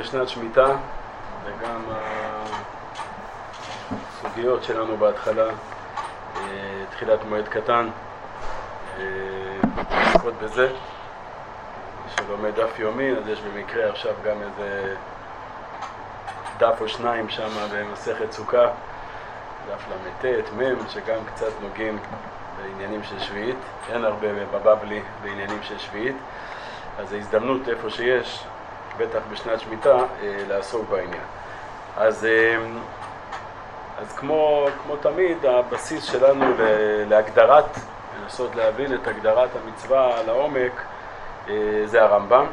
לשנת שמיטה, וגם הסוגיות שלנו בהתחלה, תחילת מועד קטן, עסקות בזה. שלומד דף יומי, אז יש במקרה עכשיו גם איזה דף או שניים שם במסכת סוכה, דף למתת, מם, שגם קצת נוגעים בעניינים של שביעית. אין הרבה בבבלי בעניינים של שביעית, אז זו הזדמנות איפה שיש, בטח בשנת שמיטה, לעסוק בעניין. אז כמו תמיד, הבסיס שלנו להגדרת, לנסות להבין את הגדרת המצווה לעומק, זה הרמב"ם.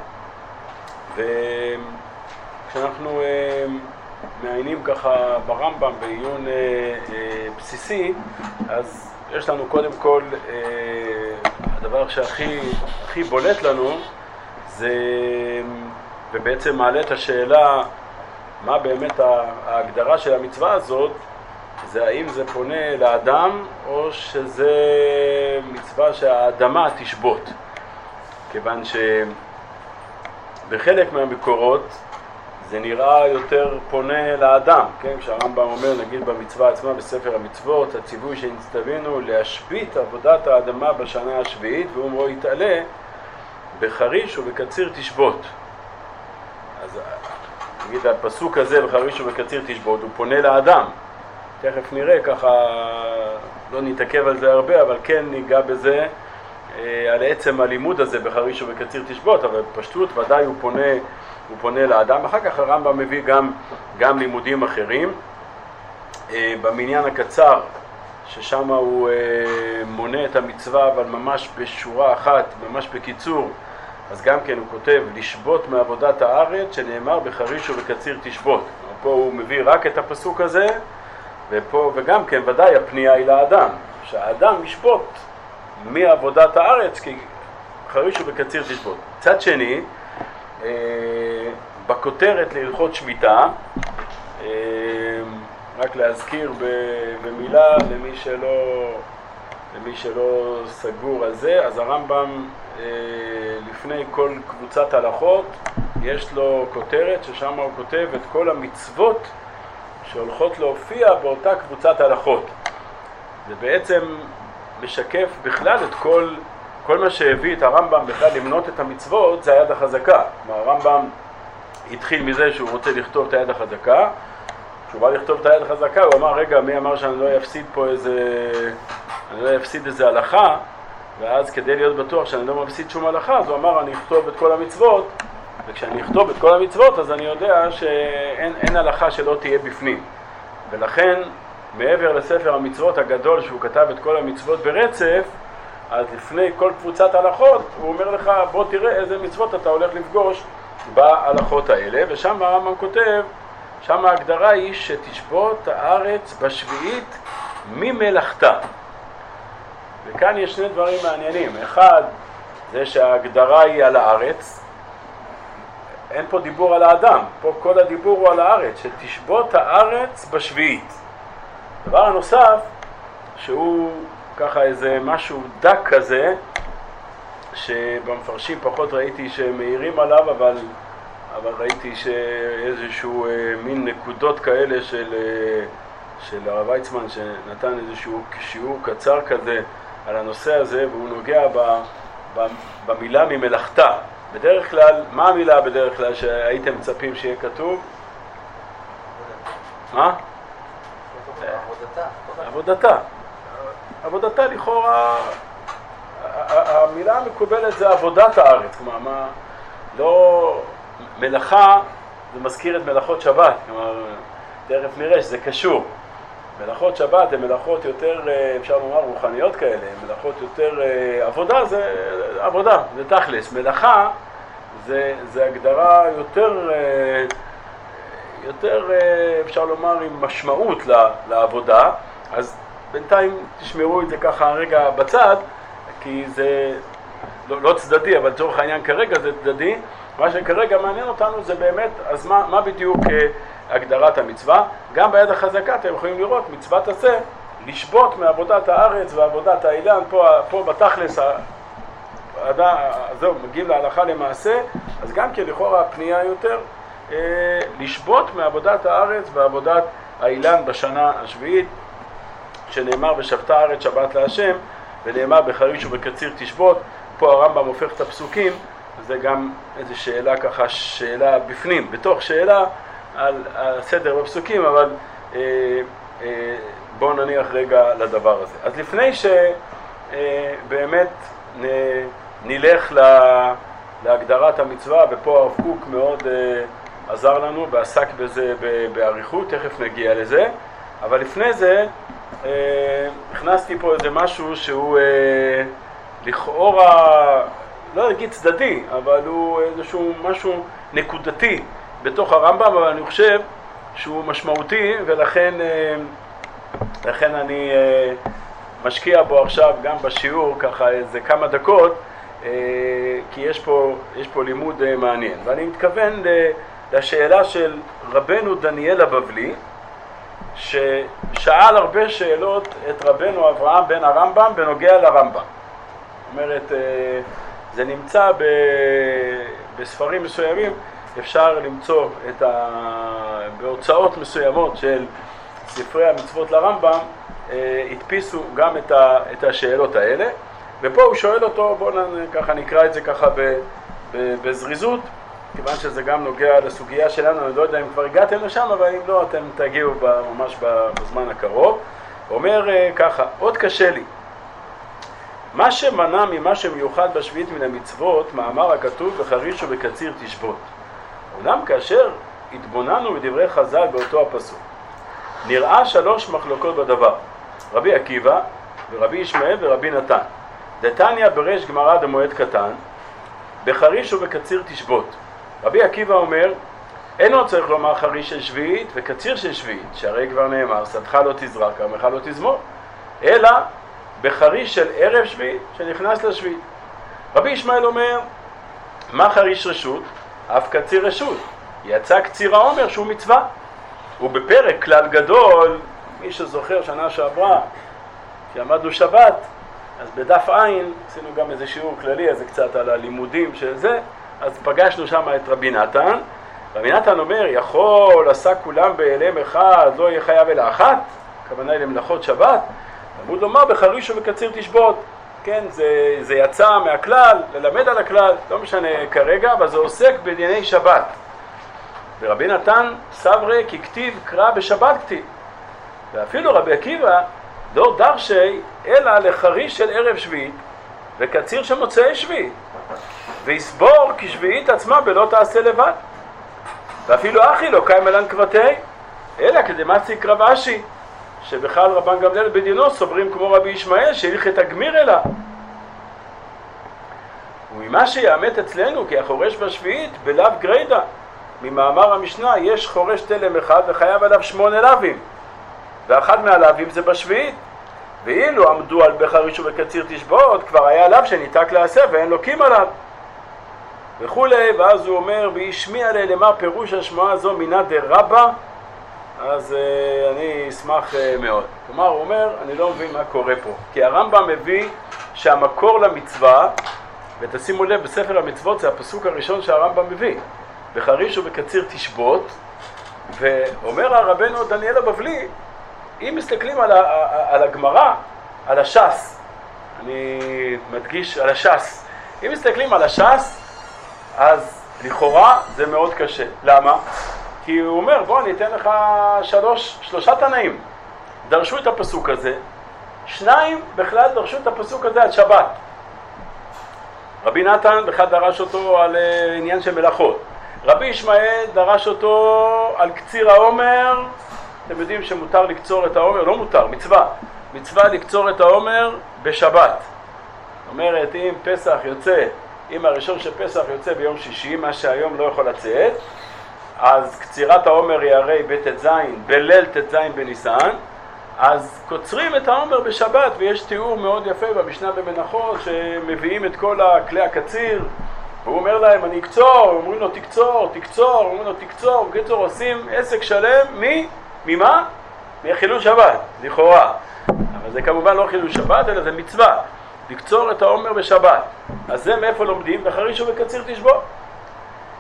וכשאנחנו מעיינים ככה ברמב"ם בעיון בסיסי, אז יש לנו קודם כל, הדבר שהכי בולט לנו זה, ובעצם מעלה את השאלה מה באמת ההגדרה של המצווה הזאת, זה האם זה פונה לאדם או שזה מצווה שהאדמה תשבות. כיוון שבחלק מהמקורות זה נראה יותר פונה לאדם, כן? כשהרמב"ם אומר, נגיד במצווה עצמה בספר המצוות, הציווי שנצטווינו להשבית עבודת האדמה בשנה השביעית, ואומרו יתעלה בחריש ובקציר תשבות. אז נגיד הפסוק הזה בחריש ובקציר תשבות הוא פונה לאדם. תכף נראה, ככה לא נתעכב על זה הרבה, אבל כן ניגע בזה, על עצם הלימוד הזה בחריש ובקציר תשבות, אבל פשטות ודאי הוא פונה לאדם. אחר כך הרמב"ם מביא גם לימודים אחרים. במניין הקצר, ששם הוא מונה את המצווה, אבל ממש בשורה אחת, ממש בקיצור, אז גם כן הוא כותב לשבות מעבודת הארץ, שנאמר בחריש ובקציר תשבות. פה הוא מביא רק את הפסוק הזה, וגם כן ודאי הפנייה היא לאדם, שהאדם ישבות מעבודת הארץ, כי חריש ובקציר תשבות. צד שני, בכותרת להלכות שמיטה, רק להזכיר במילה למי שלא סגור על זה, אז הרמב"ם לפני כל קבוצת הלכות יש לו כותרת ששם הוא כותב את כל המצוות שהולכות להופיע באותה קבוצת הלכות. זה בעצם משקף בכלל את כל מה שהביא את הרמב"ם בכלל למנות את המצוות, זה היד החזקה. הרמב"ם התחיל מזה שהוא רוצה לכתוב את היד החזקה. כשהוא בא לכתוב את היד החזקה הוא אמר, רגע, מי אמר שאני לא אפסיד איזה הלכה? ואז כדי להיות בטוח שאני לא מפסיד שום הלכה, אז הוא אמר, אני אכתוב את כל המצוות, וכשאני אכתוב את כל המצוות אז אני יודע שאין הלכה שלא תהיה בפנים. ולכן מעבר לספר המצוות הגדול שהוא כתב את כל המצוות ברצף, אז לפני כל קבוצת הלכות הוא אומר לך, בוא תראה איזה מצוות אתה הולך לפגוש בהלכות האלה. ושם הרמב"ם כותב, שם ההגדרה היא שתשבות הארץ בשביעית ממלאכתה. וכאן יש שני דברים מעניינים. אחד, זה שההגדרה היא על הארץ. אין פה דיבור על האדם, פה כל הדיבור הוא על הארץ, שתשבות הארץ בשביעית. דבר הנוסף, שהוא ככה איזה משהו דק כזה, שבמפרשים פחות ראיתי שמעירים עליו, אבל ראיתי שאיזשהו מין נקודות כאלה של הרב ויצמן, שנתן איזשהו שיעור קצר כזה על הנושא הזה, והוא נוגע במילה ממלאכתה. בדרך כלל, מה המילה בדרך כלל שהייתם מצפים שיהיה כתוב? מה? עבודתה. עבודתה לכאורה, המילה המקובלת זה עבודת הארץ. כלומר, לא מלאכה, זה מזכיר את מלאכות שבת. כלומר, תכף נראה שזה קשור. מלאכות שבת הן מלאכות יותר, אפשר לומר, רוחניות כאלה. מלאכות יותר, עבודה זה עבודה, זה תכלס. מלאכה זה הגדרה יותר אפשר לומר עם משמעות לעבודה. אז בינתיים תשמרו את זה ככה רגע בצד, כי זה לא צדדי, אבל לצורך העניין כרגע זה צדדי. מה שכרגע מעניין אותנו זה באמת, אז מה בדיוק הגדרת המצווה? גם ביד החזקה אתם יכולים לראות מצוות עשה, לשבות מעבודת הארץ ועבודת האילן. פה בתכלס זהו, מגיעים להלכה למעשה, אז גם כן לכאורה הפנייה יותר לשבות מעבודת הארץ ועבודת האילן בשנה השביעית, שנאמר ושבתה הארץ שבת להשם, ונאמר בחריש ובקציר תשבות. פה הרמב"ם הופך את הפסוקים, וזה גם איזו שאלה ככה, שאלה בפנים, בתוך שאלה על הסדר בפסוקים, אבל בואו נניח רגע לדבר הזה. אז לפני שבאמת נלך להגדרת המצווה, ופה הרב קוק מאוד עזר לנו ועסק בזה בעריכות, תכף נגיע לזה, אבל לפני זה הכנסתי פה איזה משהו שהוא לכאורה, לא אגיד צדדי, אבל הוא איזשהו משהו נקודתי בתוך הרמב"ם, אבל אני חושב שהוא משמעותי, ולכן אני משקיע בו עכשיו גם בשיעור ככה איזה כמה דקות, כי יש פה לימוד מעניין. ואני מתכוון לשאלה של רבנו דניאל הבבלי, ששאל הרבה שאלות את רבנו אברהם בן הרמב"ם בנוגע לרמב"ם. זאת אומרת, זה נמצא בספרים מסוימים, אפשר למצוא בהוצאות מסוימות של ספרי המצוות לרמב"ם, הדפיסו גם את השאלות האלה, ופה הוא שואל אותו, בואו ככה נקרא את זה ככה בזריזות, כיוון שזה גם נוגע לסוגיה שלנו. אני לא יודע אם כבר הגעתם לשם, אבל אם לא, אתם תגיעו ממש בזמן הקרוב. הוא אומר ככה, עוד קשה לי, מה שמנע ממה שמיוחד בשביעית מן המצוות, מאמר הכתוב בחריש ובקציר תשבות. אולם כאשר התבוננו בדברי חז"ל באותו הפסוק, נראה 3 מחלוקות בדבר, רבי עקיבא ורבי ישמעאל ורבי נתן. דתניא בריש גמרא דמועד קטן, בחריש ובקציר תשבות. רבי עקיבא אומר, אינו צריך לומר חריש של שביעית וקציר של שביעית, שהרי כבר נאמר, שדך לא תזרע, כרמך לא תזמור, אלא בחריש של ערב שביעית שנכנס לשביעית. רבי ישמעאל אומר, מה חריש רשות? אף קציר רשות. יצא קציר העומר שהוא מצווה. ובפרק כלל גדול, מי שזוכר שנה שעברה, כשעמדנו שבת, אז בדף עין עשינו גם איזה שיעור כללי, אז קצת על הלימודים של זה, אז פגשנו שם את רבי נתן. רבי נתן אומר, יכול עשה כולם באלם אחד, לא יהיה חייב אלא אחת, הכוונה היא למלאכות שבת. תלמוד לומר בחריש ובקציר תשבות. כן, זה יצא מהכלל, ללמד על הכלל, לא משנה כרגע, אבל זה עוסק בענייני שבת. ורבי נתן סברי כי כתיב קרא בשבת כתיב. ואפילו רבי עקיבא לא דרשי אלא לחריש של ערב שביעית וקציר של מוצאי שביעית, ויסבור כי שביעית עצמה בלא תעשה לבד. ואפילו אחי לא קיים אלן קבתי, אלא כדמצי קרב אשי, שבכלל רבן גמליאל בדינו סוברים כמו רבי ישמעאל שהלכת הגמיר אלה. וממה שיאמת אצלנו כי החורש בשביעית בלאו גרידא, ממאמר המשנה יש חורש תלם אחד וחייב עליו 8 לווים, ואחד מהלווים זה בשביעית. ואילו עמדו על בחריש ובקציר תשבות, כבר היה לאו שניתק לעשה ואין לוקים עליו וכולי. ואז הוא אומר, וישמיע למה פירוש השמועה הזו מינה דרבא. אז אני אשמח מאוד. כלומר, הוא אומר, אני לא מבין מה קורה פה, כי הרמב"ם מביא שהמקור למצווה, ותשימו לב, בספר המצוות זה הפסוק הראשון שהרמב"ם מביא, בחריש ובקציר תשבות. ואומר הרבנו דניאל הבבלי, אם מסתכלים על הגמרא, על הש"ס, אני מדגיש על הש"ס, אם מסתכלים על הש"ס, אז לכאורה זה מאוד קשה. למה? כי הוא אומר, בוא אני אתן לך 3 תנאים דרשו את הפסוק הזה, 2 בכלל דרשו את הפסוק הזה על שבת. רבי נתן בכלל דרש אותו על עניין של מלאכות, רבי ישמעאל דרש אותו על קציר העומר. אתם יודעים שמותר לקצור את העומר, לא מותר, מצווה לקצור את העומר בשבת. זאת אומרת, אם פסח יוצא, אם הראשון של פסח יוצא ביום שישי, מה שהיום לא יכול לצאת, אז קצירת העומר היא הרי בט"ז, בליל ט"ז בניסן, אז קוצרים את העומר בשבת. ויש תיאור מאוד יפה במשנה במנחות שמביאים את כל כלי הקציר, והוא אומר להם אני אקצור, אומרים לו תקצור, אומרים לו תקצור, בקיצור עושים עסק שלם ממה? מחילול שבת, לכאורה. אבל זה כמובן לא חילול שבת, אלא זה מצווה, לקצור את העומר בשבת. אז זה מאיפה לומדים? בחריש ובקציר תשבות.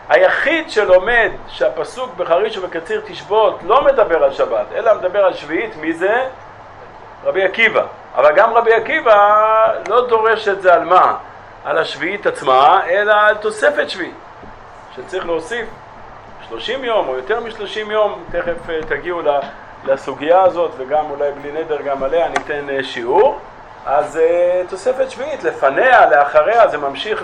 היחיד שלומד שהפסוק בחריש ובקציר תשבות לא מדבר על שבת, אלא מדבר על שביעית, מי זה? רבי עקיבא. אבל גם רבי עקיבא לא דורש את זה על מה? על השביעית עצמה, אלא על תוספת שביעית, שצריך להוסיף 30 יום או יותר מ-30 יום, תכף תגיעו לסוגיה הזאת, וגם אולי בלי נדר גם עליה ניתן שיעור. אז תוספת שביעית, לפניה, לאחריה, זה ממשיך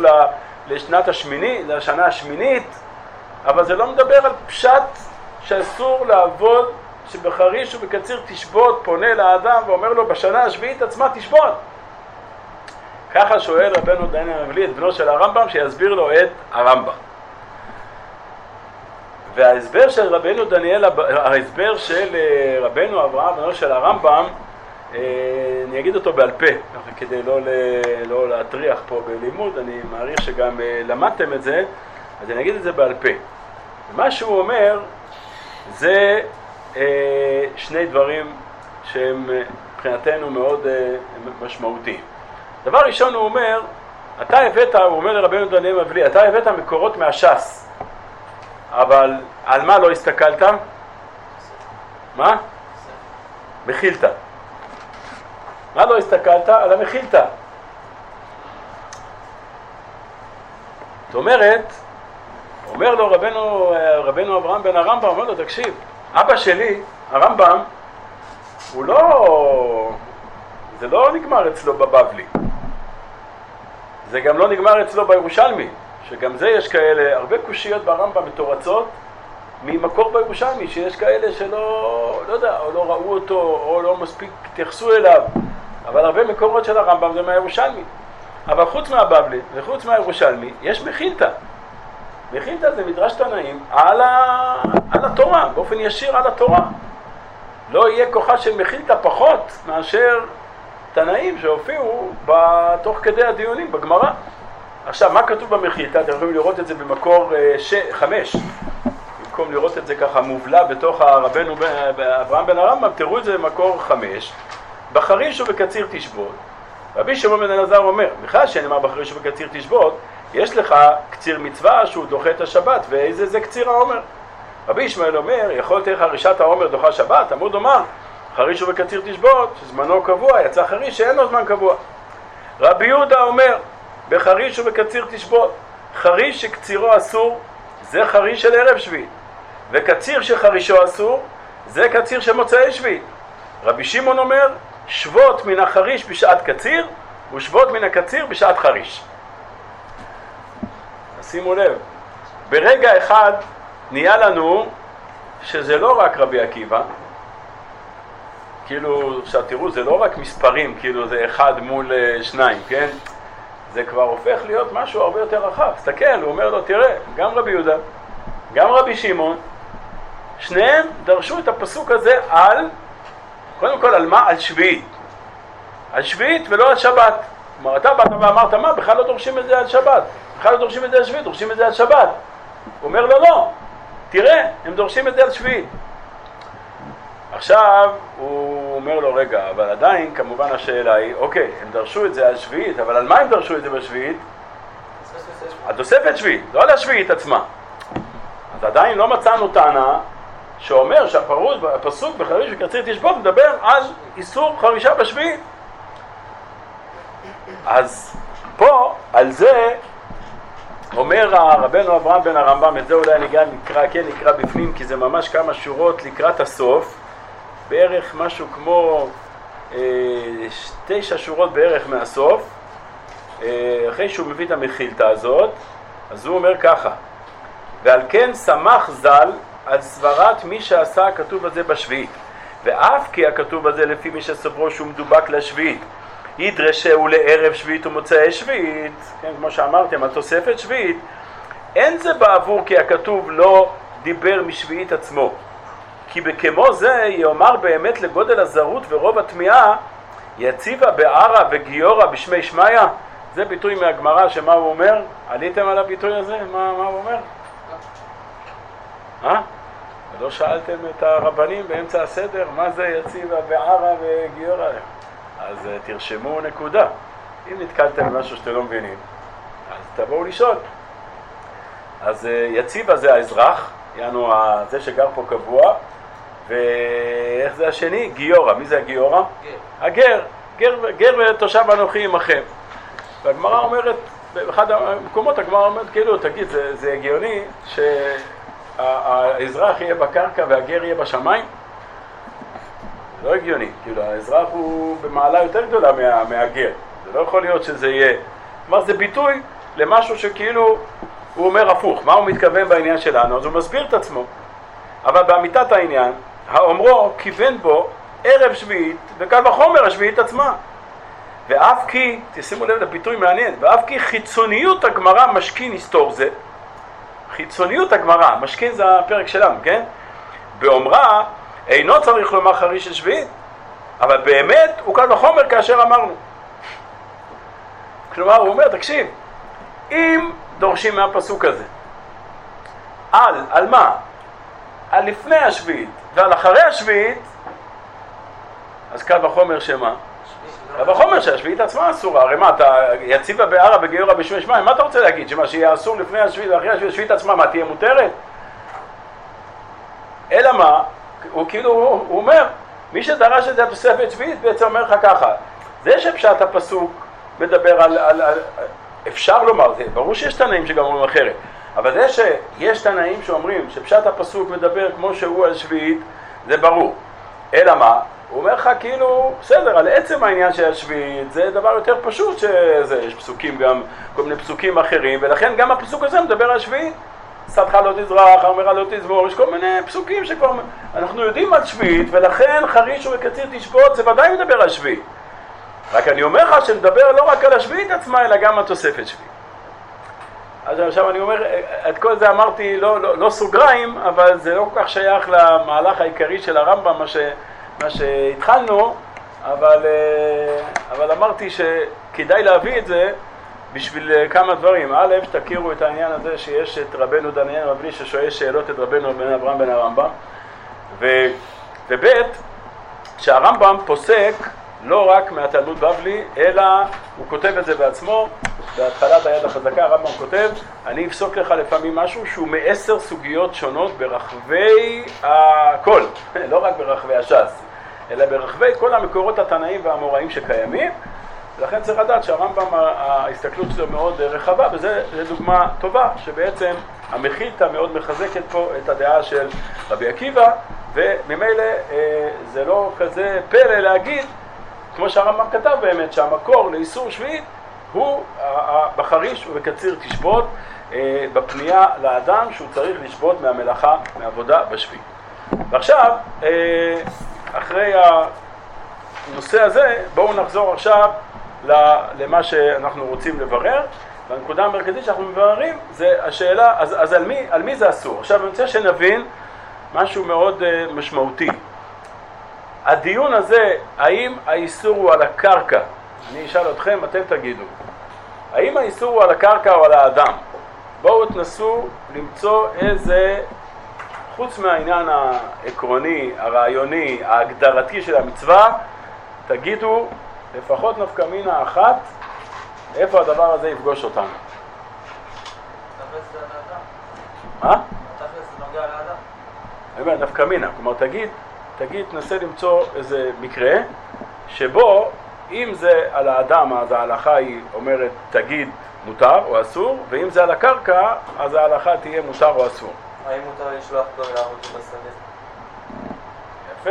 לשנה השמינית, אבל זה לא מדבר על פשט שאסור לעבוד, שבחריש ובקציר תשבות, פונה לאדם ואומר לו בשנה השביעית עצמה תשבות. ככה שואל רבנו דניאל הבבלי את בנו של הרמב"ם, שיסביר לו את הרמב"ם. וההסבר של ההסבר של רבנו אברהם בנו של הרמב"ם, אני אגיד אותו בעל פה, כדי לא להטריח פה בלימוד, אני מעריך שגם למדתם את זה, אז אני אגיד את זה בעל פה. ומה שהוא אומר זה שני דברים שהם מבחינתנו מאוד משמעותיים. דבר ראשון הוא אומר, הוא אומר לרבנו דניאל הבבלי, אתה הבאת מקורות מהש"ס, אבל על מה לא הסתכלת? מה? מחילתא. מה לא הסתכלת? על המחילתא. זאת אומרת, אומר לו רבנו אברהם בן הרמב"ם, אומר לו, תקשיב, אבא שלי, הרמב"ם, זה לא נגמר אצלו בבבלי. זה גם לא נגמר אצלו בירושלמי, שגם זה יש כאלה, הרבה קושיות ברמב"ם מתורצות, ממקור בירושלמי, שיש כאלה שלא, לא יודע, או לא ראו אותו, או לא מספיק התייחסו אליו, אבל הרבה מקורות של הרמב"ם זה מהירושלמי. אבל חוץ מהבבלי וחוץ מהירושלמי, יש מחילתא. מחילתא זה מדרש תנאים על התורה, באופן ישיר על התורה. לא יהיה כוחה של מחילתא פחות מאשר תנאים שהופיעו בתוך כדי הדיונים בגמרא. עכשיו, מה כתוב במחילתא? אתם יכולים לראות את זה במקור 5. במקום לראות את זה ככה מובלע בתוך רבנו אברהם בן הרמב"ם, תראו את זה במקור 5. בחריש ובקציר תשבות. רבי שמעון בן אלעזר אומר, בכלל שנאמר בחריש ובקציר תשבות, יש לך קציר מצווה שהוא דוחה את השבת, ואיזה זה קציר העומר? רבי ישמעאל אומר, יכול תהיה חרישת העומר דוחה שבת? תלמוד לומר, חריש ובקציר תשבות, שזמנו קבוע, יצא חריש שאין לו זמן קבוע. רבי יהודה אומר, בחריש ובקציר תשבות, חריש שקצירו אסור, זה חריש של ערב שביעית, וקציר שחרישו אסור, זה קציר של מוצאי שביעית. רבי שמעון אומר, שבות מן החריש בשעת קציר, ושבות מן הקציר בשעת חריש. שימו לב, ברגע אחד נהיה לנו שזה לא רק רבי עקיבא, כאילו, עכשיו תראו, זה לא רק מספרים, כאילו זה 1 מול 2, כן? זה כבר הופך להיות משהו הרבה יותר רחב. תסתכל, הוא אומר לו, תראה, גם רבי יהודה, גם רבי שמעון, שניהם דרשו את הפסוק הזה על, קודם כל על מה? על שביעית. על שביעית ולא על שבת. כלומר, אתה באת ואמרת, מה? בכלל לא דורשים את זה על שבת. בכלל לא דורשים את זה על שביעית, דורשים את זה על שבת. הוא אומר לו, לא, תראה, הם דורשים את זה על שביעית. עכשיו הוא אומר לו, רגע, אבל עדיין כמובן השאלה היא, אוקיי, הם דרשו את זה על שביעית, אבל על מה הם דרשו את זה בשביעית? על תוספת שביעית, לא על השביעית עצמה. אז עדיין לא מצאנו טענה שאומר שהפסוק בחריש וקציר תשבות מדבר על איסור חרישה בשביעית. אז פה, על זה, אומר רבנו אברהם בן הרמב"ם, את זה אולי אני גם נקרא בפנים, כי זה ממש כמה שורות לקראת הסוף, בערך משהו כמו 9 שורות בערך מהסוף, אחרי שהוא מביא את המחילתא הזאת, אז הוא אומר ככה, ועל כן שמח ז"ל על סברת מי שעשה הכתוב הזה בשביעית, ואף כי הכתוב הזה לפי מי שסברו שהוא מדובק לשביעית, ידרשהו לערב שביעית ומוצאי שביעית, כן, כמו שאמרתם, על תוספת שביעית, אין זה בעבור כי הכתוב לא דיבר משביעית עצמו, כי בכמו זה יאמר באמת לגודל הזרות ורוב התמיעה, יציבה בערה וגיורא בשמי שמיא. זה ביטוי מהגמרא, שמה הוא אומר? עליתם על הביטוי הזה? מה הוא אומר? ולא שאלתם את הרבנים באמצע הסדר, מה זה יציבה בערה וגיורא? אז תרשמו נקודה. אם נתקלתם במשהו שאתם לא מבינים, אז תבואו לשאול. אז יציבה זה האזרח, יענו זה שגר פה קבוע, ואיך זה השני? גיורא. מי זה הגיורא? הגר. גר ותושב אנוכי עמכם. והגמרא אומרת, באחד המקומות הגמרא אומרת, כאילו, תגיד, זה הגיוני שהאזרח יהיה בקרקע והגר יהיה בשמיים? לא הגיוני, כאילו, האזרח הוא במעלה יותר גדולה מהגר. זה לא יכול להיות שזה יהיה. כלומר, זה ביטוי למשהו שכאילו הוא אומר הפוך. מה הוא מתכוון בעניין שלנו? אז הוא מסביר את עצמו. אבל באמיתת העניין, האומרו כיוון בו ערב שביעית, וקל וחומר השביעית עצמה. ואף כי, תשימו לב לביטוי מעניין, ואף כי חיצוניות הגמרא משכין היסטור זה, חיצוניות הגמרא, משכין זה הפרק שלנו, כן? באומרה, אינו צריך לומר חריש השביעית, אבל באמת הוא קל וחומר כאשר אמרנו. כלומר, הוא אומר, תקשיב, אם דורשים מהפסוק הזה, על מה? על לפני השביעית ועל אחרי השביעית, אז קל וחומר שמה? קל וחומר שהשביעית עצמה אסורה. הרי מה, אתה יציבה בערה וגיורא בשמי שמיים, מה אתה רוצה להגיד? שמה שיהיה אסור לפני השביעית ואחרי השביעית, השביעית עצמה, מה, תהיה מותרת? אלא מה? הוא כאילו, הוא אומר, מי שדרש את זה התוספת שביעית בעצם אומר לך ככה, זה שפשט הפסוק מדבר על אפשר לומר, זה ברור שיש תנאים שגם אומרים אחרת, אבל זה שיש תנאים שאומרים שפשט הפסוק מדבר כמו שהוא על שביעית, זה ברור. אלא מה? הוא אומר לך כאילו, בסדר, על עצם העניין של השביעית, זה דבר יותר פשוט שזה, יש פסוקים גם, כל מיני פסוקים אחרים, ולכן גם הפסוק הזה מדבר על שביעית. סתך לא תזרח, אמרה לא תזמור, יש כל מיני פסוקים שכבר אנחנו יודעים על שביעית, ולכן חריש וקציר תשבות, זה ודאי מדבר על שביעית. רק אני אומר לך שמדבר לא רק על השביעית עצמה, אלא גם על תוספת שביעית. אז עכשיו אני אומר, את כל זה אמרתי לא סוגריים, אבל זה לא כל כך שייך למהלך העיקרי של הרמב"ם, מה שהתחלנו, אבל אמרתי שכדאי להביא את זה בשביל כמה דברים. א', שתכירו את העניין הזה שיש את רבנו דניאל רבני ששואל שאלות את רבנו בן אברהם בן הרמב"ם, וב' שהרמב"ם פוסק לא רק מהתלמוד בבלי, אלא הוא כותב את זה בעצמו, בהתחלת היד החזקה הרמב"ם כותב, אני אפסוק לך לפעמים משהו שהוא מ10 סוגיות שונות ברחבי הכל, לא רק ברחבי הש"ס, אלא ברחבי כל המקורות התנאים והאמוראים שקיימים, ולכן צריך לדעת שהרמב"ם ההסתכלות שלו מאוד רחבה, וזה דוגמה טובה, שבעצם המחילתא מאוד מחזקת פה את הדעה של רבי עקיבא, וממילא זה לא כזה פלא להגיד, כמו שהרמב"ם כתב באמת, שהמקור לאיסור שביעית הוא בחריש ובקציר תשבות, בפנייה לאדם שהוא צריך לשבות מהמלאכה, מעבודה בשביעית. ועכשיו, אחרי הנושא הזה, בואו נחזור עכשיו למה שאנחנו רוצים לברר. והנקודה המרכזית שאנחנו מבררים זה השאלה, אז על מי זה אסור? עכשיו אני רוצה שנבין משהו מאוד משמעותי. הדיון הזה, האם האיסור הוא על הקרקע? אני אשאל אתכם, אתם תגידו. האם האיסור הוא על הקרקע או על האדם? בואו תנסו למצוא איזה, חוץ מהעניין העקרוני, הרעיוני, ההגדרתי של המצווה, תגידו לפחות נפקא מינה אחת, איפה הדבר הזה יפגוש אותנו. תכלס זה על האדם. מה? תכלס זה נוגע לאדם. אני אומר, נפקא מינה, כלומר תגיד, תנסה למצוא איזה מקרה, שבו אם זה על האדם, אז ההלכה היא אומרת תגיד מותר או אסור, ואם זה על הקרקע, אז ההלכה תהיה מותר או אסור. האם מותר לשלוח כבר לעבוד בשדה? יפה.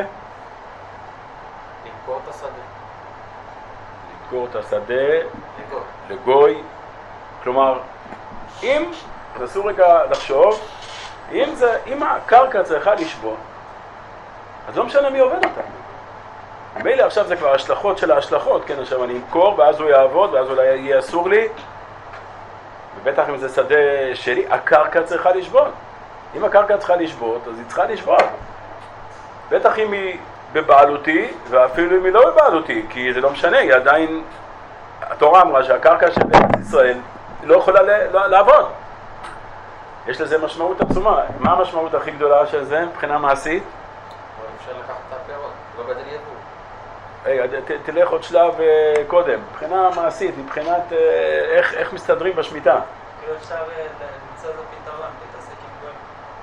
למכור את השדה. למכור את השדה לגוי. כלומר, אם, תנסו רגע לחשוב, אם הקרקע צריכה לשבות, אז לא משנה מי עובד אותה. מילא עכשיו זה כבר השלכות של ההשלכות, כן, עכשיו אני אמכור ואז הוא יעבוד ואז אולי יהיה אסור לי, ובטח אם זה שדה שלי, הקרקע צריכה לשבות. אם הקרקע צריכה לשבות, אז היא צריכה לשבות. בטח אם היא בבעלותי, ואפילו אם היא לא בבעלותי, כי זה לא משנה, היא עדיין, התורה אמרה שהקרקע של בית ישראל לא יכולה לעבוד. יש לזה משמעות עצומה. מה המשמעות הכי גדולה של זה מבחינה מעשית? אפשר לקחת את הפירות, לא בדל יבוא. תלך עוד שלב קודם, מבחינה מעשית, מבחינת איך מסתדרים בשמיטה. כאילו אפשר למצוא איזה פתרון, להתעסק עם גויים.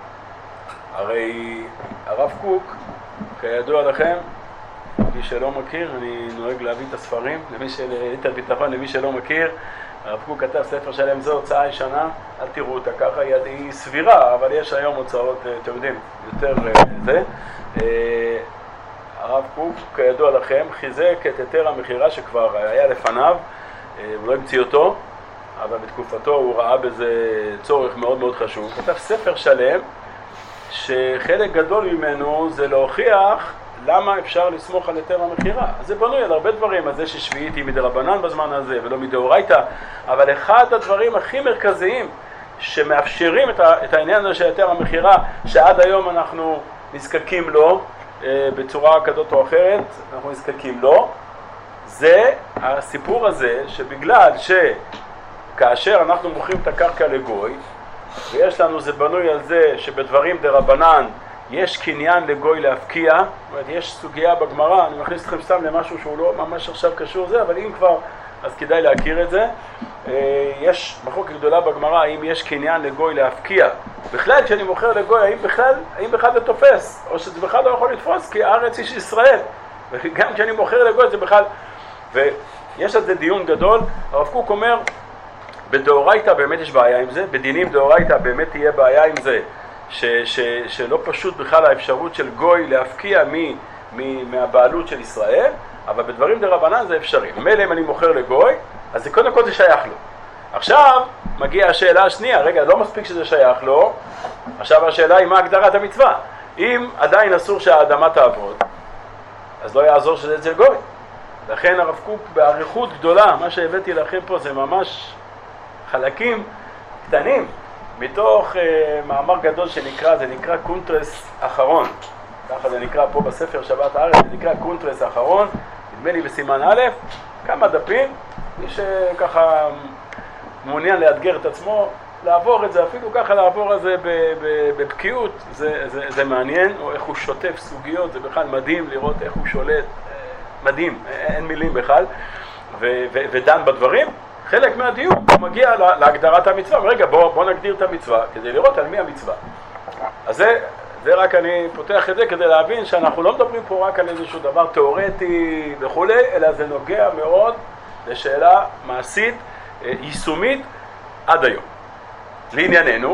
הרי הרב קוק, כידוע לכם, מי שלא מכיר, אני נוהג להביא את הספרים, את הביטחון למי שלא מכיר, הרב קוק כתב ספר שלם, זו הוצאה ישנה, אל תראו אותה ככה, היא סבירה, אבל יש היום הוצאות, אתם יודעים, יותר זה. הרב קוק, כידוע לכם, חיזק את היתר המכירה שכבר היה לפניו, הוא לא המציא אותו, אבל בתקופתו הוא ראה בזה צורך מאוד מאוד חשוב. הוא כתב ספר שלם, שחלק גדול ממנו זה להוכיח למה אפשר לסמוך על היתר המכירה. אז זה בנוי על הרבה דברים, על זה ששביעית היא מדרבנן בזמן הזה ולא מדאורייתא, אבל אחד הדברים הכי מרכזיים שמאפשרים את העניין הזה של היתר המכירה, שעד היום אנחנו נזקקים לו בצורה כזאת או אחרת, אנחנו נזקקים לו, זה הסיפור הזה שבגלל שכאשר אנחנו מוכרים את הקרקע לגוי, ויש לנו, זה בנוי על זה שבדברים דרבנן יש קניין לגוי להפקיע, זאת אומרת, יש סוגיה בגמרא, אני מכניס אתכם סתם למשהו שהוא לא ממש עכשיו קשור זה, אבל אם כבר, אז כדאי להכיר את זה. יש מחלוקת גדולה בגמרא, האם יש קניין לגוי להפקיע. בכלל, כשאני מוכר לגוי, האם בכלל זה תופס, או שזה בכלל לא יכול לתפוס, כי הארץ היא של ישראל. וגם כשאני מוכר לגוי, זה בכלל... ויש על זה דיון גדול. הרב קוק אומר, בדאורייתא באמת יש בעיה עם זה, בדינים דאורייתא באמת תהיה בעיה עם זה, שלא פשוט בכלל האפשרות של גוי להפקיע מהבעלות של ישראל, אבל בדברים דרבנן זה אפשרי. מילא אם אני מוכר לגוי, אז זה קודם כל זה שייך לו. עכשיו מגיעה השאלה השנייה, רגע, לא מספיק שזה שייך לו, עכשיו השאלה היא מה הגדרת המצווה. אם עדיין אסור שהאדמה תעבוד, אז לא יעזור שזה אצל גוי. לכן הרב קוק בעריכות גדולה, מה שהבאתי לכם פה זה ממש חלקים קטנים, מתוך מאמר גדול שנקרא, זה נקרא קונטרס אחרון. ככה זה נקרא פה בספר שבת הארץ, זה נקרא קונטרס אחרון, נדמה לי בסימן א', כמה דפים, מי שככה מעוניין לאתגר את עצמו, לעבור את זה, אפילו ככה לעבור את זה בבקיאות, זה מעניין, או איך הוא שוטף סוגיות, זה בכלל מדהים לראות איך הוא שולט, מדהים, אין מילים בכלל, ודן בדברים. חלק מהדיון הוא מגיע להגדרת המצווה, רגע בוא נגדיר את המצווה כדי לראות על מי המצווה. אז זה רק אני פותח את זה כדי להבין שאנחנו לא מדברים פה רק על איזשהו דבר תיאורטי וכו', אלא זה נוגע מאוד לשאלה מעשית, יישומית עד היום. לענייננו,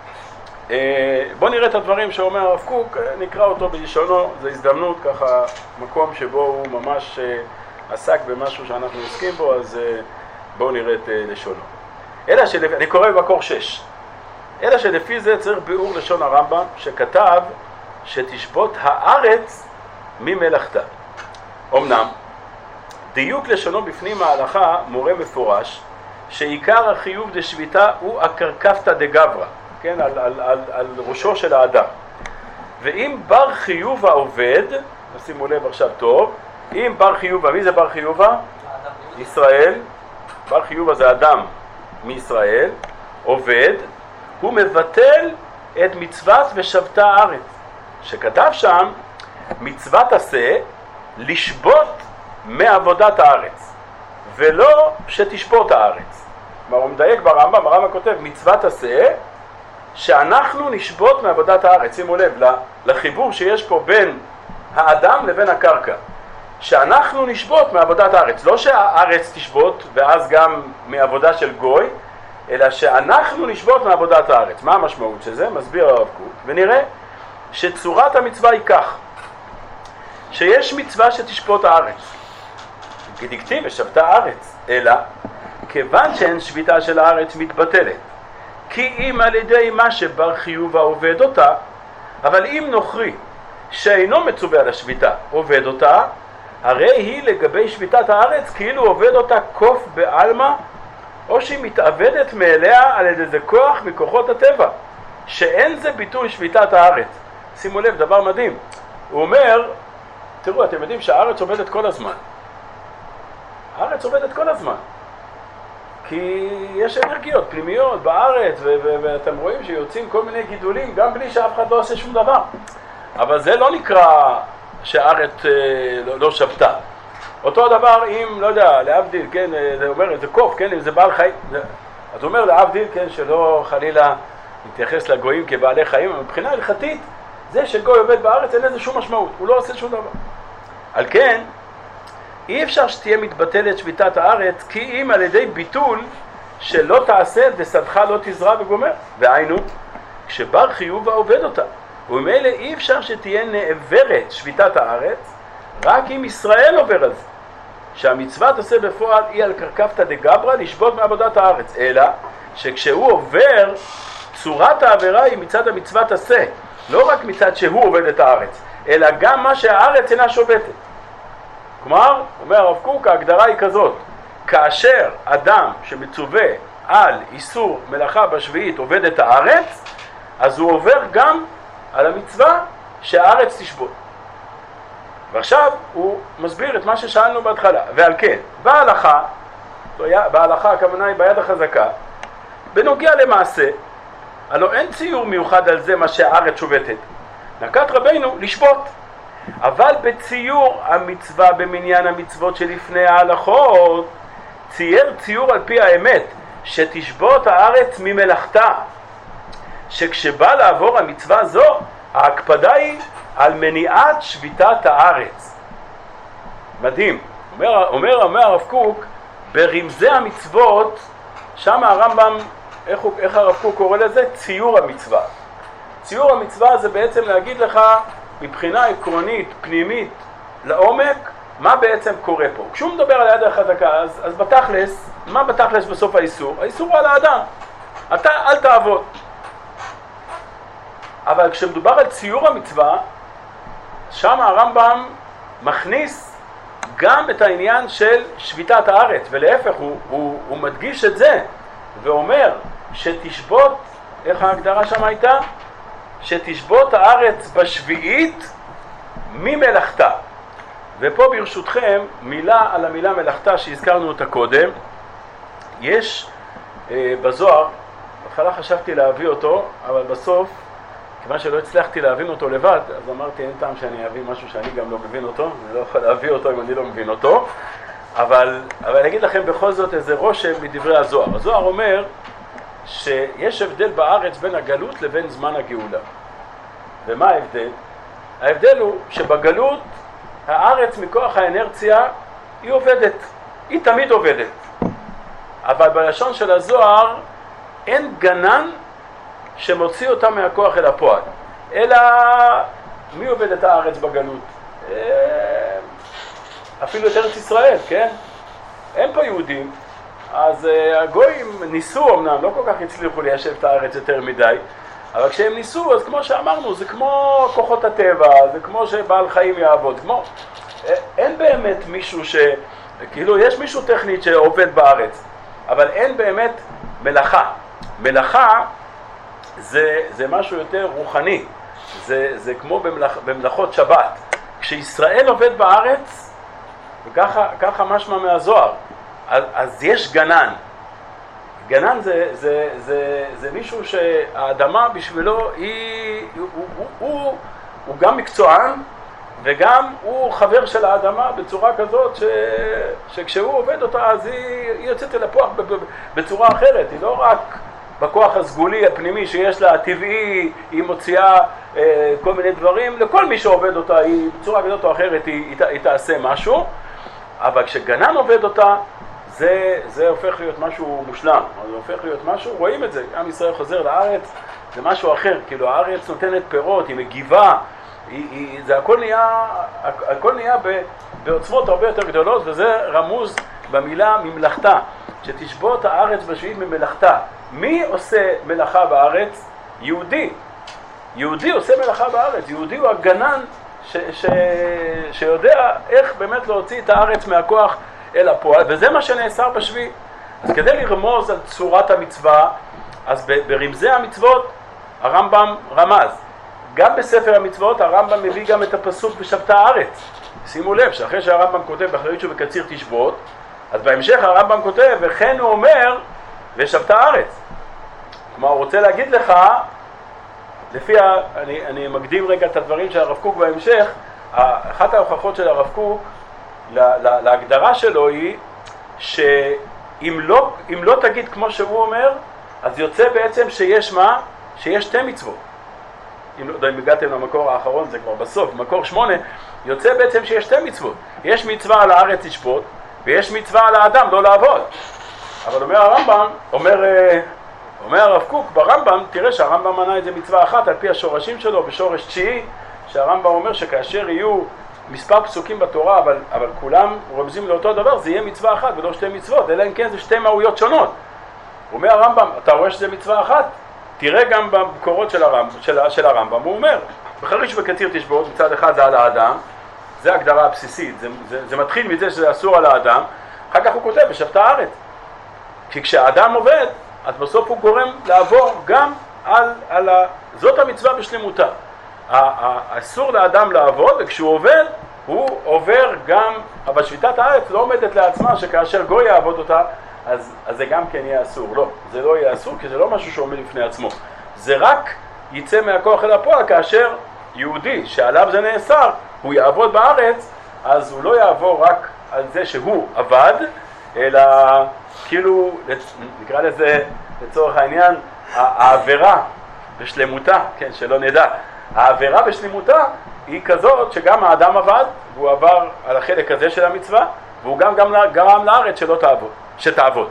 בוא נראה את הדברים שאומר הרב קוק, נקרא אותו בלשונו, זו הזדמנות ככה, מקום שבו הוא ממש עסק במשהו שאנחנו עוסקים בו, אז בואו נראה את לשונו. אני קורא במקור 6. אלא שלפי זה צריך ביאור לשון הרמב"ם, שכתב שתשבות הארץ ממלאכתה. אמנם, דיוק לשונו בפנים ההלכה מורה מפורש, שעיקר החיוב דשביתה הוא הקרקפתא דגברא, כן, על ראשו של האדם. ואם בר חיוב העובד, שימו לב עכשיו טוב, אם בר חיובה, מי זה בר חיובה? ישראל. בר חיובה זה אדם מישראל, עובד, הוא מבטל את מצוות ושבתה הארץ, שכתב שם מצוות עשה לשבות מעבודת הארץ, ולא שתשבות הארץ. כלומר הוא מדייק ברמב"ם, הרמב"ם כותב מצוות עשה שאנחנו נשבות מעבודת הארץ. שימו לב לחיבור שיש פה בין האדם לבין הקרקע, שאנחנו נשבות מעבודת הארץ, לא שהארץ תשבות ואז גם מעבודה של גוי, אלא שאנחנו נשבות מעבודת הארץ. מה המשמעות של זה? מסביר הרב קוק, ונראה שצורת המצווה היא כך, שיש מצווה שתשבות הארץ, כדכתיב ושבתה הארץ, אלא כיוון שאין שביתה של הארץ מתבטלת, כי אם על ידי מה שבר חיובה עובד אותה, אבל אם נוכרי שאינו מצווה על השביתה עובד אותה, הרי היא לגבי שביתת הארץ כאילו עובד אותה קוף בעלמא, או שהיא מתעבדת מאליה על ידי זה כוח מכוחות הטבע, שאין זה ביטוי שביתת הארץ. שימו לב, דבר מדהים. הוא אומר, תראו, אתם יודעים שהארץ עובדת כל הזמן. הארץ עובדת כל הזמן. כי יש אנרגיות פנימיות בארץ, ואתם רואים שיוצאים כל מיני גידולים, גם בלי שאף אחד לא עושה שום דבר. אבל זה לא נקרא שהארץ לא שבתה. אותו הדבר אם, לא יודע, להבדיל, כן, זה אומר, זה קוף, כן, אם זה בעל חיים, אז הוא אומר להבדיל, כן, שלא חלילה מתייחס לגויים כבעלי חיים, אבל מבחינה הלכתית, זה שגוי עובד בארץ אין לזה שום משמעות, הוא לא עושה שום דבר. על כן, אי אפשר שתהיה מתבטלת שביתת הארץ, כי אם על ידי ביטול שלא תעשה ושדך לא תזרע וגומר. והיינו, כשבר חיוב העובד אותה, וממילא אי אפשר שתהיה נעברת שביתת הארץ, רק אם ישראל עובר על זה. שהמצווה תעשה בפועל היא על קרקפתא דגברא לשבות מעבודת הארץ, אלא שכשהוא עובר, צורת העבירה היא מצד המצווה תעשה, לא רק מצד שהוא עובד את הארץ, אלא גם מה שהארץ אינה שובתת. כלומר, אומר הרב קוק, ההגדרה היא כזאת, כאשר אדם שמצווה על איסור מלאכה בשביעית עובד את הארץ, אז הוא עובר גם על המצווה שהארץ תשבות. ועכשיו הוא מסביר את מה ששאלנו בהתחלה, ועל כן, בהלכה הכוונה היא ביד החזקה, בנוגע למעשה, הלא אין ציור מיוחד על זה מה שהארץ שובתת, נקט רבינו לשבות, אבל בציור המצווה במניין המצוות שלפני ההלכות, צייר ציור על פי האמת, שתשבות הארץ ממלאכתה, שכשבא לעבור המצווה זו, ההקפדה היא על מניעת שביתת הארץ. מדהים. אומר הרב קוק, ברמזי המצוות, שם הרמב"ם, איך הרב קוק קורא לזה? ציור המצווה. ציור המצווה זה בעצם להגיד לך, מבחינה עקרונית, פנימית, לעומק, מה בעצם קורה פה. כשהוא מדבר על היד החזקה, אז בתכלס, מה בתכלס בסוף האיסור? האיסור הוא על האדם. אתה אל תעבוד. אבל כשמדובר על ציור המצווה, שם הרמב"ם מכניס גם את העניין של שביתת הארץ, ולהפך הוא מדגיש את זה, ואומר שתשבות, איך ההגדרה שם הייתה? שתשבות הארץ בשביעית ממלאכתה. ופה ברשותכם מילה על המילה מלאכתה שהזכרנו אותה קודם. יש בזוהר, בהתחלה חשבתי להביא אותו, אבל בסוף, כיוון שלא הצלחתי להבין אותו לבד, אז אמרתי אין טעם שאני אביא משהו שאני גם לא מבין אותו, אני לא יכול להביא אותו אם אני לא מבין אותו, אבל אני אגיד לכם בכל זאת איזה רושם מדברי הזוהר. הזוהר אומר שיש הבדל בארץ בין הגלות לבין זמן הגאולה. ומה ההבדל? ההבדל הוא שבגלות הארץ מכוח האנרציה היא עובדת, היא תמיד עובדת. אבל בלשון של הזוהר אין גנן שמוציא אותה מהכוח אל הפועל. אלא מי עובד את הארץ בגלות? אפילו את ארץ ישראל, כן? אין פה יהודים, אז הגויים ניסו אמנם, לא כל כך הצליחו ליישב את הארץ יותר מדי, אבל כשהם ניסו, אז כמו שאמרנו, זה כמו כוחות הטבע, זה כמו שבעל חיים יעבוד, כמו... אין באמת מישהו כאילו יש מישהו טכנית שעובד בארץ, אבל אין באמת מלאכה. מלאכה זה משהו יותר רוחני, זה כמו במלאכות שבת. כשישראל עובד בארץ, וככה משמע מהזוהר, אז יש גנן. גנן זה מישהו שהאדמה בשבילו הוא גם מקצוען, וגם הוא חבר של האדמה בצורה כזאת שכשהוא עובד אותה אז היא יוצאת אל הפועל בצורה אחרת. היא לא רק בכוח הסגולי הפנימי שיש לה הטבעי, היא מוציאה כל מיני דברים, לכל מי שעובד אותה היא בצורה כזאת או אחרת היא תעשה משהו, אבל כשגנן עובד אותה זה הופך להיות משהו מושלם, זה הופך להיות משהו, רואים את זה, עם ישראל חוזר לארץ, זה משהו אחר, כאילו הארץ נותנת פירות, היא מגיבה, זה הכל נהיה בעוצמות הרבה יותר גדולות, וזה רמוז במילה ממלכתה, שתשבות הארץ בשביעית ממלכתה. מי עושה מלאכה בארץ? יהודי. יהודי עושה מלאכה בארץ, יהודי הוא הגנן שיודע איך באמת להוציא את הארץ מהכוח אל הפועל, וזה מה שנאסר בשביעי. אז כדי לרמוז על צורת המצווה, אז ברמזי המצוות הרמב"ם רמז. גם בספר המצוות הרמב"ם מביא גם את הפסוק בשבתה הארץ. שימו לב שאחרי שהרמב"ם כותב באחרית שוב וקציר תשבות, אז בהמשך הרמב"ם כותב וכן הוא אומר ושבתה הארץ. כלומר הוא רוצה להגיד לך, לפי אני מקדים רגע את הדברים של הרב קוק בהמשך, אחת ההוכחות של הרב קוק להגדרה שלו היא אם לא תגיד כמו שהוא אומר, אז יוצא בעצם שיש מה? שיש שתי מצוות. אם הגעתם למקור האחרון, זה כבר בסוף, מקור 8, יוצא בעצם שיש שתי מצוות. יש מצווה על הארץ לשפוט, ויש מצווה על האדם לא לעבוד. אבל אומר הרמב"ם, אומר הרב קוק ברמב"ם, תראה שהרמב"ם מנה את זה מצווה אחת על פי השורשים שלו, בשורש 9, שהרמב"ם אומר שכאשר יהיו מספר פסוקים בתורה, אבל כולם רומזים לאותו דבר, זה יהיה מצווה אחת ולא שתי מצוות, אלא אם כן זה שתי מהויות שונות. אומר הרמב"ם, אתה רואה שזה מצווה אחת? תראה גם במקורות של הרמב"ם, הוא אומר, בחריש וקציר תשבות, מצד אחד זה על האדם, זה הגדרה הבסיסית, זה מתחיל מזה שזה אסור על האדם, אחר כך הוא כותב בשבט הארץ. כי כשהאדם עובד, אז בסוף הוא גורם לעבור גם זאת המצווה בשלמותה. אסור לאדם לעבוד, וכשהוא עובד, הוא עובר גם, אבל שביתת הארץ לא עומדת לעצמה שכאשר גוי יעבוד אותה, אז זה גם כן יהיה אסור. לא, זה לא יהיה אסור, כי זה לא משהו שעומד לפני עצמו. זה רק יצא מהכוח אל הפועל כאשר יהודי שעליו זה נאסר, הוא יעבוד בארץ, אז הוא לא יעבור רק על זה שהוא עבד, אלא כאילו, נקרא לזה לצורך העניין, העבירה בשלמותה, כן, שלא נדע. העבירה בשלמותה היא כזאת שגם האדם עבד, והוא עבר על החלק הזה של המצווה, והוא גם גרם לארץ שלא תעבוד, שתעבוד.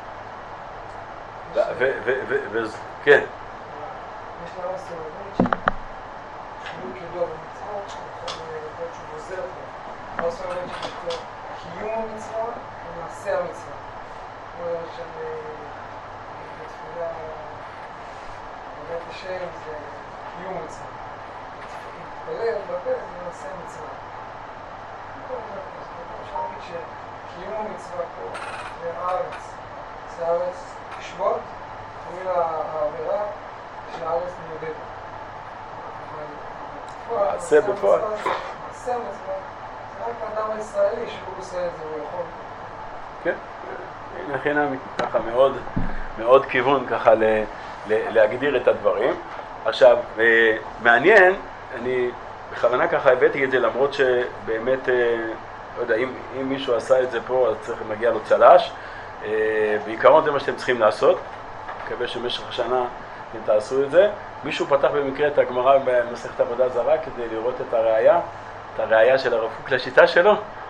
כן. יש לה עושה אומרת שקיום כאילו במצוות, שיכול להיות שהוא גוזר פה. העושה אומרת שקיום המצוות ומעשה המצוות. זאת אומרת שבתפילה בבית השם זה קיום מצוות. להתפלל בפה זה מעשה מצווה. אפשר להגיד שקיום המצווה פה זה הארץ. זה הארץ תשבות, תמיד העבירה שהארץ מיודדת. מעשה בפועל. מעשה מצווה, זה רק האדם הישראלי שהוא עושה את זה, הוא יכול. כן, הנה חינמי, ככה מאוד כיוון ככה להגדיר את הדברים. עכשיו, מעניין, אני בכוונה ככה הבאתי את זה, למרות שבאמת, לא יודע, אם מישהו עשה את זה פה, אז צריך להגיע לו צלש. בעיקרון זה מה שאתם צריכים לעשות, מקווה שבמשך השנה אתם תעשו את זה. מישהו פתח במקרה את הגמרא במסכת עבודה זרה כדי לראות את הראייה של הרב קוק לשיטה שלו.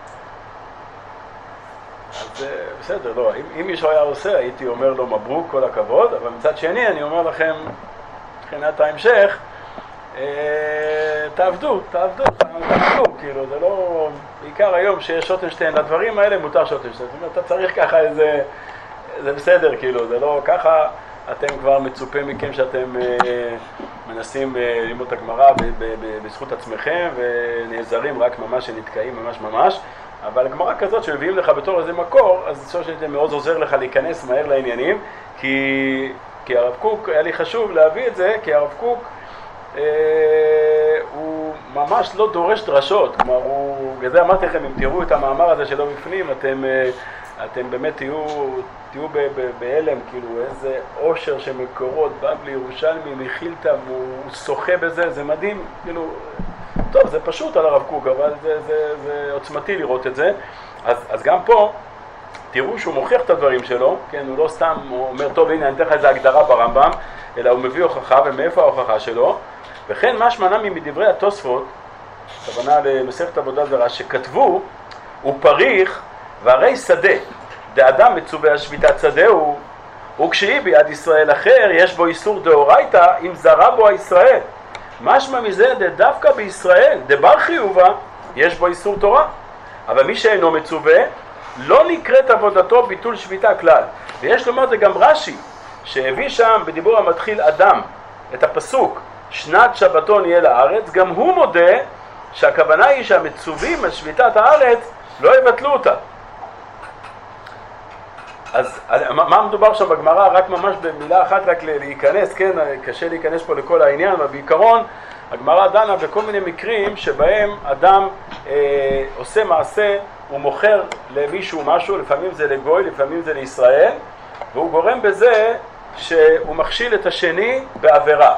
אז בסדר, לא, אם מישהו היה עושה הייתי אומר לו מברוק, כל הכבוד, אבל מצד שני אני אומר לכם, מבחינת ההמשך, תעבדו, כאילו זה לא, בעיקר היום שיש שוטנשטיין, לדברים האלה מותר שוטנשטיין, זאת אומרת, אתה צריך ככה איזה, זה בסדר, כאילו, זה לא ככה, אתם כבר מצופה מכם שאתם מנסים ללמוד את הגמרא בזכות עצמכם, ונעזרים רק ממש שנתקעים ממש, אבל גמרא כזאת שמביאים לך בתור איזה מקור, אז שוטנשטיין מאוד עוזר לך להיכנס מהר לעניינים, כי הרב קוק, היה לי חשוב להביא את זה, כי הרב קוק, הוא ממש לא דורש דרשות, כלומר, בגלל זה אמרתי לכם, אם תראו את המאמר הזה שלא בפנים, אתם באמת תהיו בהלם, כאילו איזה עושר שמקורות, בבלי, ירושלמי, מחילתא, הוא שוחה בזה, זה מדהים, כאילו, טוב, זה פשוט על הרב קוק, אבל זה עוצמתי לראות את זה, אז גם פה, תראו שהוא מוכיח את הדברים שלו, כן, הוא לא סתם אומר, טוב, הנה, אני אתן לך איזו הגדרה ברמב"ם, אלא הוא מביא הוכחה, ומאיפה ההוכחה שלו, וכן משמע נמי מדברי התוספות, הכוונה למסכת עבודה זרה, שכתבו, הוא פריך והרי שדה, דאדם מצווה השביתת שדהו, וכשהיא ביד ישראל אחר, יש בו איסור דאורייתא, אם זרה בו הישראל. משמע מזה, דווקא בישראל, דבר חיובה, יש בו איסור תורה. אבל מי שאינו מצווה, לא נקראת עבודתו ביטול שביתה כלל. ויש לומר זה גם רש"י, שהביא שם בדיבור המתחיל אדם את הפסוק, שנת שבתון יהיה לארץ, גם הוא מודה שהכוונה היא שהמצווים על שביתת הארץ לא יבטלו אותה. אז מה מדובר שם בגמרא? רק ממש במילה אחת רק להיכנס, כן, קשה להיכנס פה לכל העניין, אבל בעיקרון הגמרא דנה בכל מיני מקרים שבהם אדם עושה מעשה, הוא מוכר למישהו משהו, לפעמים זה לגוי, לפעמים זה לישראל, והוא גורם בזה שהוא מכשיל את השני בעבירה.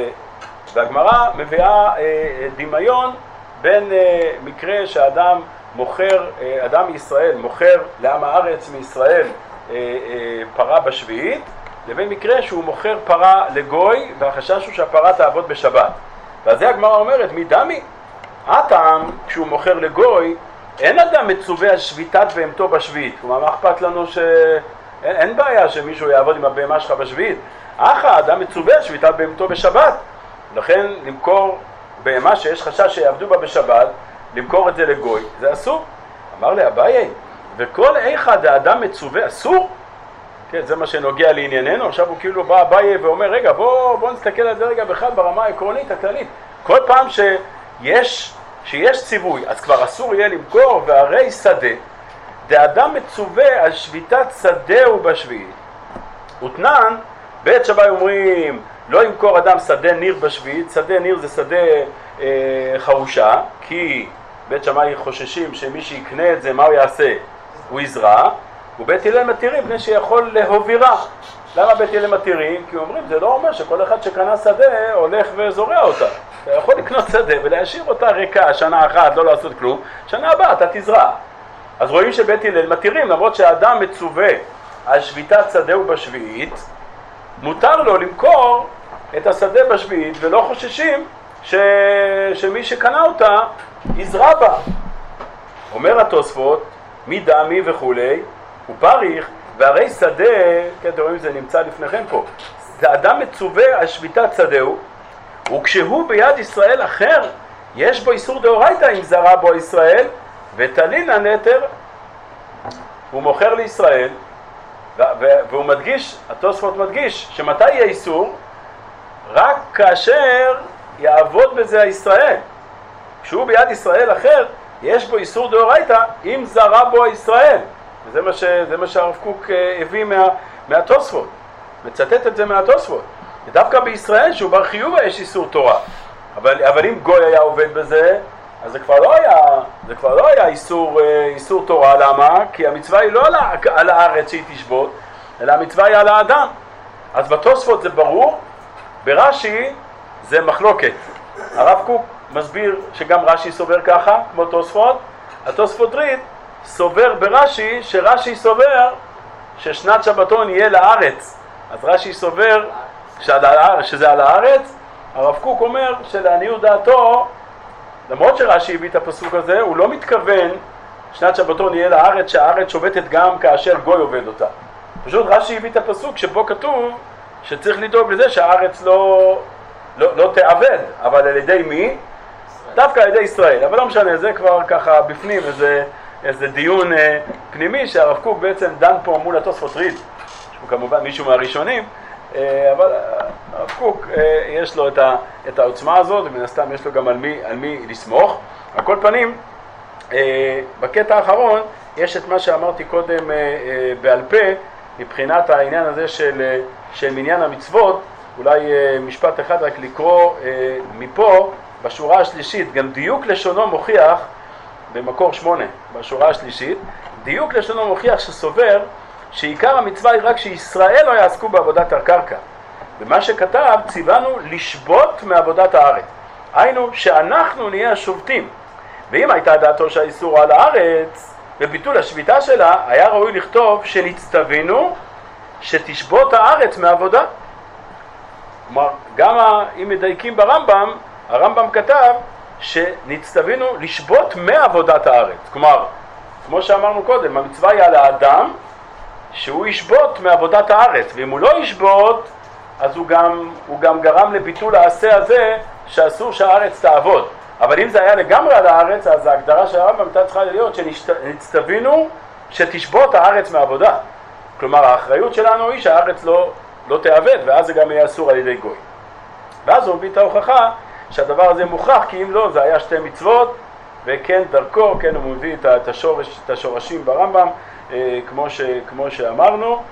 והגמרא מביאה דמיון בין מקרה שאדם מוכר, אדם מישראל מוכר לעם הארץ מישראל פרה בשביעית, לבין מקרה שהוא מוכר פרה לגוי והחשש הוא שהפרה תעבוד בשבת. ועל זה הגמרא אומרת, מי דמי? הטעם כשהוא מוכר לגוי, אין אדם מצווה על שביתת בהמתו בשביעית. כלומר, מה אכפת לנו אין בעיה שמישהו יעבוד עם הבהמה שלך בשביעית. האדם מצווה על שביתת בהמתו בשבת. לכן למכור בהמה שיש חשש שיעבדו בה בשבת, למכור את זה לגוי, זה אסור. אמר לי אביי, וכל איכא האדם מצווה אסור? כן, זה מה שנוגע לענייננו. עכשיו הוא בא אביי ואומר, רגע, בוא נסתכל על זה רגע בכלל ברמה העקרונית הכללית. כל פעם שיש ציווי, אז כבר אסור יהיה למכור, והרי שדה, דאדם מצווה על שביתת שדהו בשביעית. ותנן, בית שמאי אומרים, לא ימכור אדם שדה ניר בשביעית. שדה ניר זה שדה חרושה, כי בית שמאי חוששים שמי שיקנה את זה, מה הוא יעשה? הוא יזרע. ובית הלל מתירים פני שיכול להובירה. למה בית הלל מתירים? כי אומרים, זה לא אומר שכל אחד שקנה שדה הולך וזורע אותה. אתה יכול לקנות שדה ולהשאיר אותה ריקה שנה אחת, לא לעשות כלום, שנה הבאה אתה תזרע. אז רואים שבית הלל מתירים, למרות שהאדם מצווה על שביתת שדהו בשביעית, מותר לו למכור את השדה בשביעית, ולא חוששים שמי שקנה אותה יזרע בה. אומר התוספות, מי דמי וכולי, הוא פריך, והרי שדה, כן, אתם רואים, זה נמצא לפניכם פה, זה אדם מצווה על שביתת שדהו, וכשהוא ביד ישראל אחר, יש בו איסור דאורייתא אם זרע בו ישראל, ותלין הנטר, הוא מוכר לישראל, והוא מדגיש, התוספות מדגיש, שמתי יהיה איסור? רק כאשר יעבוד בזה הישראל. כשהוא ביד ישראל אחר, יש בו איסור דאורייתא אם זרע בו ישראל. וזה מה שהרב קוק הביא מהתוספות, מצטט את זה מהתוספות. ודווקא בישראל שהוא בר חיובה יש איסור תורה. אבל אם גוי היה עובד בזה, אז זה כבר לא היה איסור תורה. למה? כי המצווה היא לא על הארץ שהיא תשבות, אלא המצווה היא על האדם. אז בתוספות זה ברור, ברש"י זה מחלוקת. הרב קוק מסביר שגם רש"י סובר ככה, כמו תוספות. התוספות ריד סובר ברש"י, שרש"י סובר ששנת שבתון יהיה לארץ. אז רש"י סובר שזה על הארץ. הרב קוק אומר שלעניות דעתו, למרות שרש"י הביא את הפסוק הזה, הוא לא מתכוון שנת שבתון יהיה לארץ, שהארץ שובתת גם כאשר גוי עובד אותה. פשוט רש"י הביא את הפסוק שבו כתוב שצריך לדאוג לזה שהארץ לא תעבד, אבל על ידי מי? דווקא על ידי ישראל. אבל לא משנה, זה כבר ככה בפנים איזה דיון פנימי שהרב קוק בעצם דן פה מול התוספות ריד, שהוא כמובן מישהו מהראשונים, אבל הרב קוק יש לו את העוצמה הזאת, ומן הסתם יש לו גם על מי לסמוך. על כל פנים, בקטע האחרון יש את מה שאמרתי קודם בעל פה, מבחינת העניין הזה של מניין המצוות. אולי משפט אחד רק לקרוא מפה, בשורה השלישית, גם דיוק לשונו מוכיח, במקור 8, בשורה השלישית, דיוק לשונו מוכיח שסובר שעיקר המצווה היא רק שישראל לא יעסקו בעבודת הקרקע. במה שכתב, ציוונו לשבות מעבודת הארץ. היינו שאנחנו נהיה השובתים. ואם הייתה דעתו שהאיסור על הארץ, בביטול השביתה שלה, היה ראוי לכתוב שנצטווינו שתשבות הארץ מעבודה. כלומר, גם אם מדייקים ברמב"ם, הרמב"ם כתב שנצטווינו לשבות מעבודת הארץ. כלומר, כמו שאמרנו קודם, המצווה היא על האדם שהוא ישבות מעבודת הארץ, ואם הוא לא ישבות, אז הוא גם גרם לביטול העשה הזה שאסור שהארץ תעבוד. אבל אם זה היה לגמרי על הארץ, אז ההגדרה של הרמב"ם הייתה צריכה להיות שנצטווינו שתשבות הארץ מעבודה. כלומר, האחריות שלנו היא שהארץ לא תעבד, ואז זה גם יהיה אסור על ידי גוי. ואז הוא מביא את ההוכחה שהדבר הזה מוכרח, כי אם לא, זה היה שתי מצוות, וכן דרכו, כן הוא מביא את השורשים ברמב"ם, כמו שאמרנו,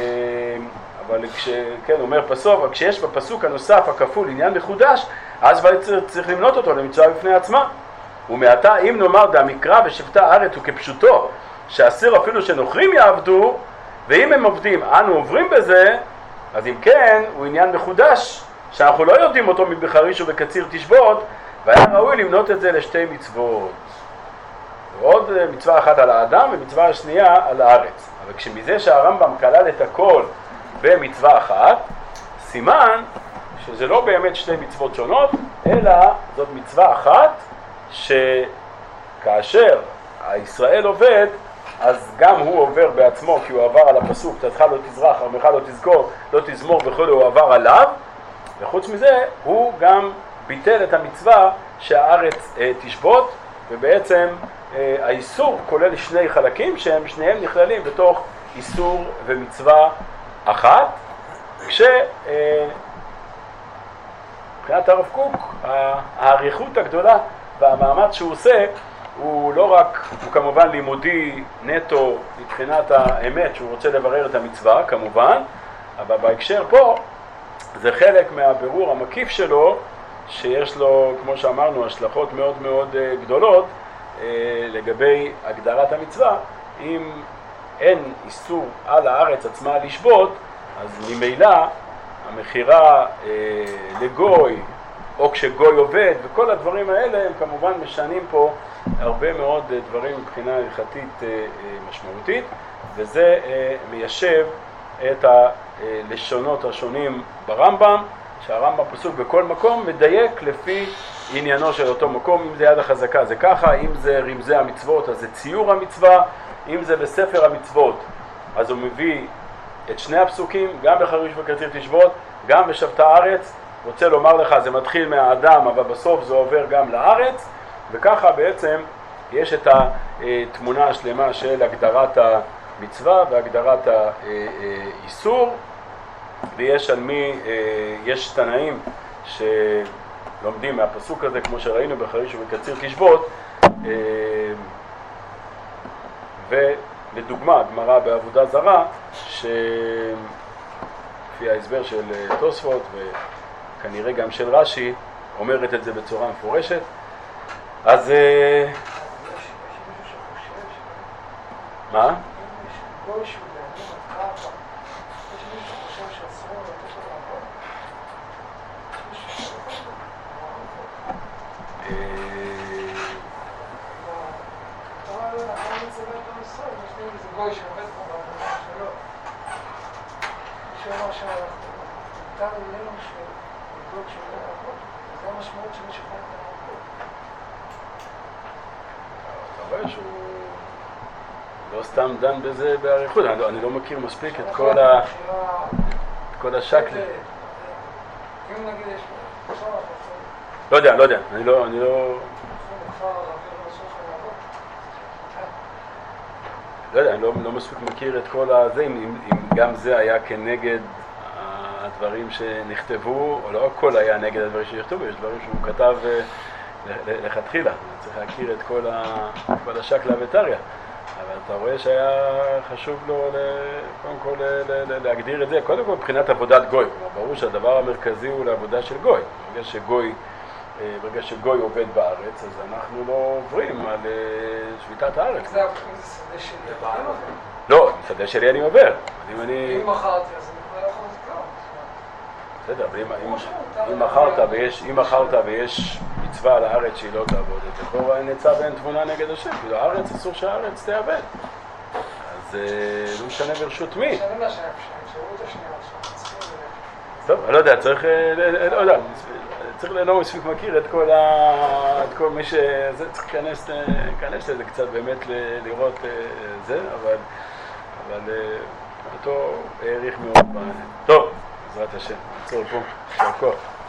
אבל כן, הוא אומר פסוק, אבל כשיש בפסוק הנוסף הכפול עניין מחודש, אז צריך למנות אותו למצווה בפני עצמה. ומעתה אם נאמר דהמקרא ושבתה הארץ הוא כפשוטו, שאסיר אפילו שנוכרים יעבדו, ואם הם עובדים אנו עוברים בזה, אז אם כן הוא עניין מחודש, שאנחנו לא יודעים אותו מבחריש ובקציר תשבות, והיה ראוי למנות את זה לשתי מצוות. עוד מצווה אחת על האדם ומצווה השנייה על הארץ. אבל כשמזה שהרמב"ם כלל את הכל במצווה אחת, סימן שזה לא באמת שתי מצוות שונות, אלא זאת מצווה אחת שכאשר הישראל עובד, אז גם הוא עובר בעצמו, כי הוא עבר על הפסוק, תתך לא תזרח, עמך לא תזכור, לא תזמור וכו', הוא עבר עליו, וחוץ מזה הוא גם ביטל את המצווה שהארץ תשבות, ובעצם האיסור כולל שני חלקים שהם שניהם נכללים בתוך איסור ומצווה אחת, מבחינת הרב קוק, האריכות הגדולה והמאמץ שהוא עושה הוא לא רק, הוא כמובן לימודי נטו מבחינת האמת שהוא רוצה לברר את המצווה כמובן, אבל בהקשר פה זה חלק מהבירור המקיף שלו שיש לו, כמו שאמרנו, השלכות מאוד מאוד גדולות לגבי הגדרת המצווה. אם אין איסור על הארץ עצמה לשבות, אז ממילא המחירה לגוי או כשגוי עובד וכל הדברים האלה הם כמובן משנים פה הרבה מאוד דברים מבחינה הלכתית משמעותית, וזה מיישב את הלשונות השונים ברמב"ם, שהרמב"ם פסוק בכל מקום מדייק לפי עניינו של אותו מקום. אם זה יד החזקה זה ככה, אם זה רמזי המצוות אז זה ציור המצווה, אם זה בספר המצוות אז הוא מביא את שני הפסוקים, גם בחריש וקציר תשבות, גם בשבתה הארץ. רוצה לומר לך, זה מתחיל מהאדם, אבל בסוף זה עובר גם לארץ, וככה בעצם יש את התמונה השלמה של הגדרת המצווה והגדרת האיסור, ויש על מי, יש תנאים שלומדים מהפסוק הזה, כמו שראינו בחריש וקציר תשבות, ולדוגמה, גמרא בעבודה זרה, לפי ההסבר של תוספות וכנראה גם של רש"י, אומרת את זה בצורה מפורשת. אז מה? שהוא לא סתם דן בזה בעריכות, אני לא מכיר מספיק את כל השקלים. לא יודע, אני לא יודע, אני לא מספיק מכיר את כל הזה, אם גם זה היה כנגד הדברים שנכתבו, או לא הכל היה נגד הדברים שנכתבו, יש דברים שהוא כתב לכתחילה, צריך להכיר את כל השקלה וטריה, אבל אתה רואה שהיה חשוב לו קודם כל להגדיר את זה, קודם כל מבחינת עבודת גוי. ברור שהדבר המרכזי הוא לעבודה של גוי. ברגע שגוי עובד בארץ, אז אנחנו לא עוברים על שביתת הארץ. זה שדה שלי. לא, שדה שלי אני עובר. אם מחרתי, אז אני לא יכול בסדר, אבל אם מחרת ויש מצווה על הארץ שהיא לא תעבוד, זה פה נצא בין תבונה נגד השם, כאילו הארץ אסור שהארץ תעבד. אז לא משנה ברשות מי. משנה מה שהיה אפשרות השנייה. טוב, אני לא יודע, צריך לא מספיק מכיר את כל מי שזה, צריך להיכנס לזה קצת באמת לראות זה, אבל אותו העריך מאוד בעניין. טוב, בעזרת השם, נעצור פה, יישר כוח.